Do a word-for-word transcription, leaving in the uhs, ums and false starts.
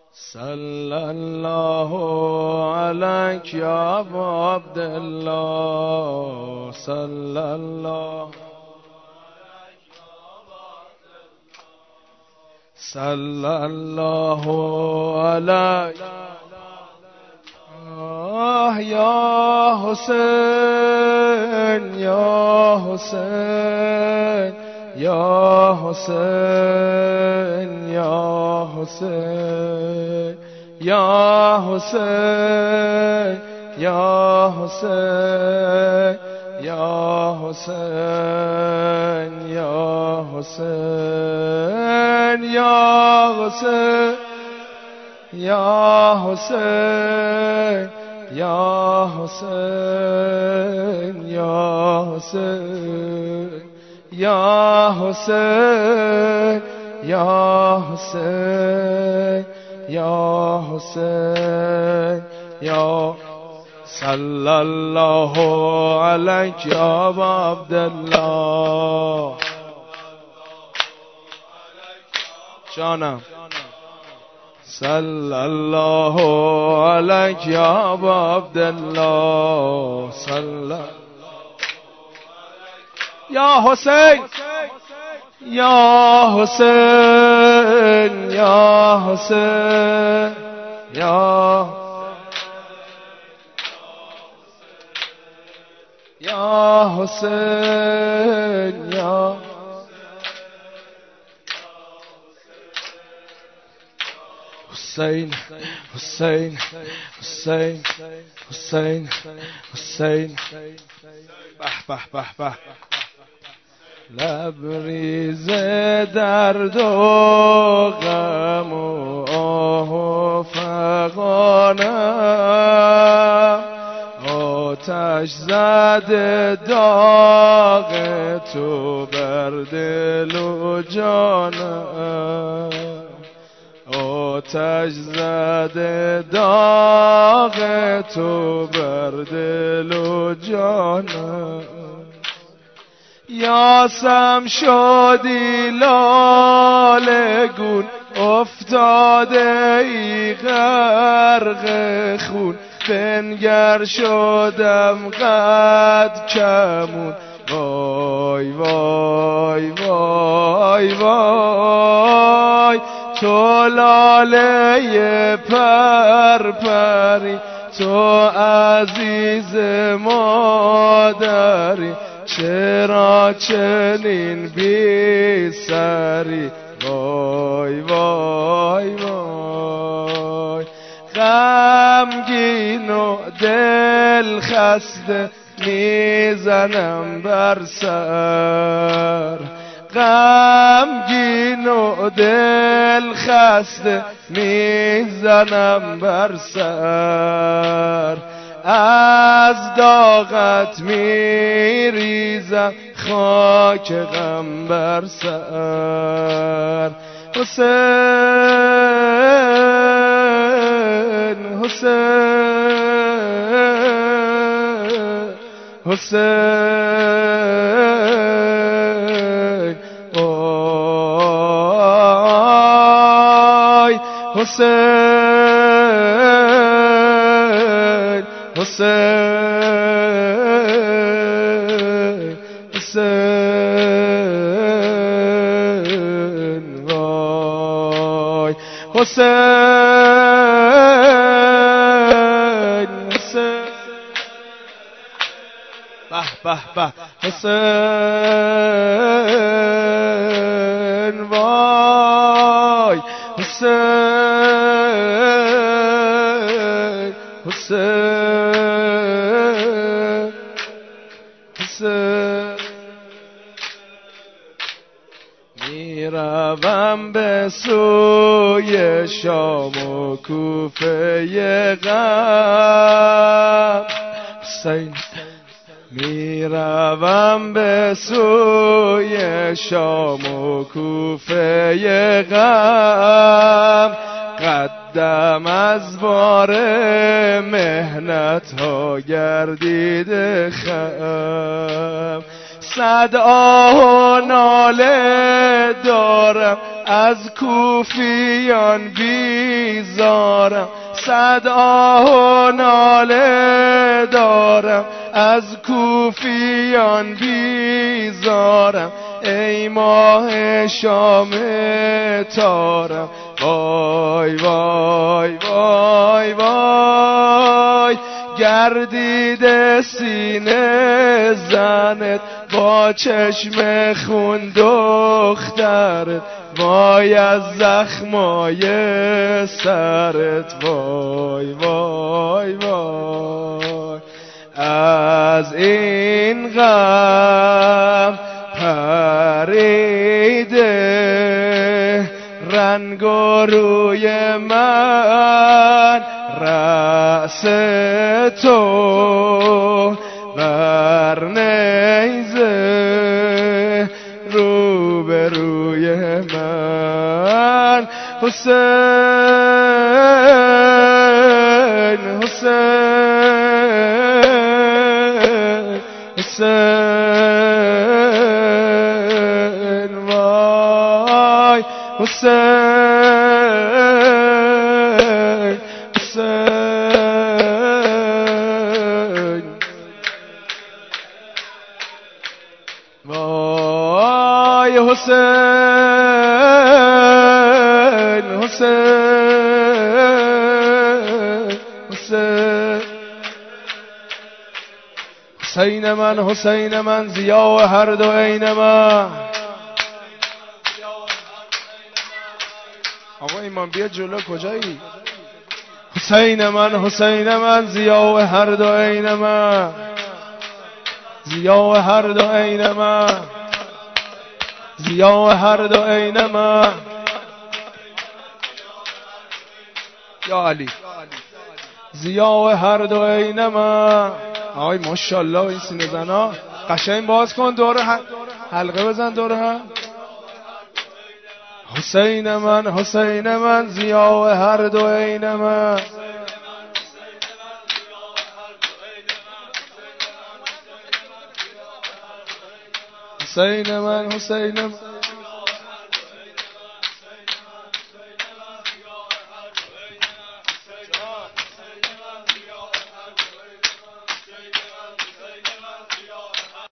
صلی الله علیک یا ابا عبدالله صلی الله صلی الله علیک یا حسین یا حسین یا حسین یا حسین یا حسین یا حسین یا حسین یا حسین یا حسین یا حسین یا حسین یا حسین یا حسین یا حسین یا حسین یا صلی الله علیک یا ابا عبدالله جانم صلی الله علیک یا ابا عبدالله صلی یا حسین یا حسین یا حسین یا یا حسین یا حسین حسین حسین حسین حسین به به به به لبریز درد و غم و آه و فغانم آتش زده داغ تو بر دل و جانم آتش زده داغ تو بر دل و جانم یاسم شدی لاله گون افتاده ای غرق خون بنگر شدم قد کمون وای وای وای وای تو لاله پرپری تو عزیز مادری چرا چنین بی سری وای وای وای غمگین و دل خسته میزنم بر سر غمگین و دل خسته میزنم بر سر از داغت میریزم خاک غم بر سر حسین حسین حسین وای حسین حسین حسین وای حسین حسین به به به حسین وای حسین حسین حسین میروم به سوی شام و کوفه غم حسین میروم به سوی شام و کوفه غم قدم از بار مهنت ها گردیده خم صد آه و ناله دارم از کوفیان بی بیزارم، صد آه و ناله دارم، از کوفیان بیزارم، ای ماه شام تارم. وای وای وای وای گردیده سینه زنت با چشم خون دخترت، وای از زخمای سرت. وای وای وای از این غم پریده رنگ و روی من، رأس تو بر نیزه رو به روی من. حسین حسین حسین وای حسین حسین وای حسین حسین حسین حسین من حسین من ضیا و هر دو عین من. آقا ایمان بیا جلو، کجایی؟ حسین من حسین من ضیا و هر دو عین من، ضیا و هر دو عین من، ضیا و هر دو عین من. یا علی ضیا و هر دو عین من. آی ماشاءالله این سینه زنا قشنگ باز کن، دور حلقه بزن دور هم. حسین من حسین من ضیا و هر دو عین من. حسین من حسین من